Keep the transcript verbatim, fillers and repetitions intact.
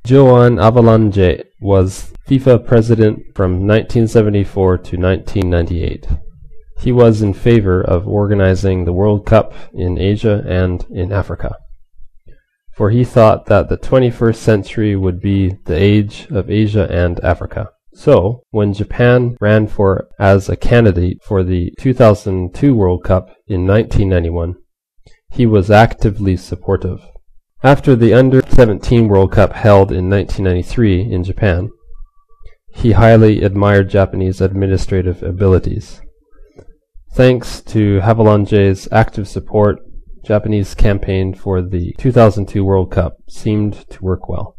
Joan Avalanche was FIFA president from nineteen seventy-four to nineteen ninety-eight. He was in favor of organizing the World Cup in Asia and in Africa, for he thought that the twenty-first century would be the age of Asia and Africa. So, when Japan ran for as a candidate for the two thousand two World Cup in nineteen ninety-one, he was actively supportive. After the under seventeen World Cup held in nineteen ninety-three in Japan, he highly admired Japanese administrative abilities. Thanks to Havelange's active support, Japanese campaign for the two thousand two World Cup seemed to work well.